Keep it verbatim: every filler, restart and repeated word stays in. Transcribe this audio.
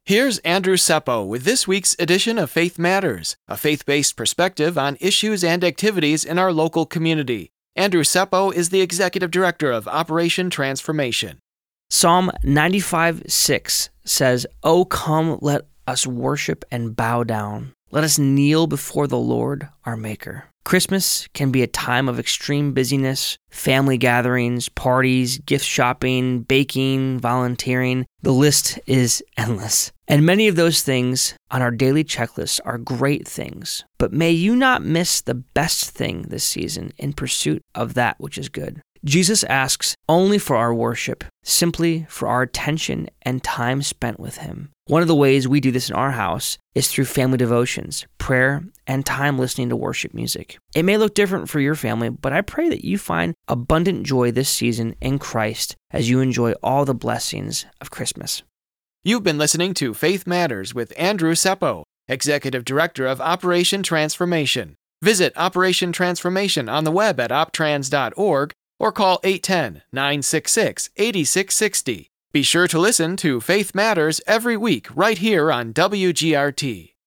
Here's Andrew Seppo with this week's edition of Faith Matters, a faith-based perspective on issues and activities in our local community. Andrew Seppo is the Executive Director of Operation Transformation. Psalm ninety-five six says, "O come, let us worship and bow down. Let us kneel before the Lord, our Maker." Christmas can be a time of extreme busyness, family gatherings, parties, gift shopping, baking, volunteering. The list is endless. And many of those things on our daily checklist are great things. But may you not miss the best thing this season in pursuit of that which is good. Jesus asks only for our worship, simply for our attention and time spent with Him. One of the ways we do this in our house is through family devotions, prayer, and time listening to worship music. It may look different for your family, but I pray that you find abundant joy this season in Christ as you enjoy all the blessings of Christmas. You've been listening to Faith Matters with Andrew Seppo, Executive Director of Operation Transformation. Visit Operation Transformation on the web at optrans dot org or call eight one zero, nine six six, eight six six zero. Be sure to listen to Faith Matters every week right here on W G R T.